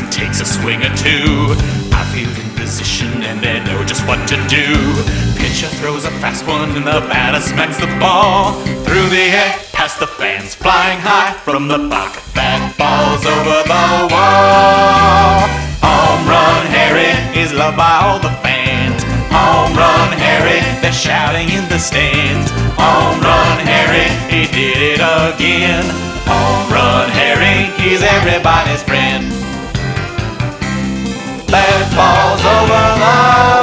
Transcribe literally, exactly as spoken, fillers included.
and takes a swing or two. Outfield in position and they know just what to do. Pitcher throws a fast one and the batter smacks the ball through the air, past the fans, flying high from the park. That ball's over the wall. Home run Harry is loved by all the fans. Home run Harry, they're shouting in the stands. Home run Harry, he did it again. Home run Harry, he's everybody's friend. That ball's over the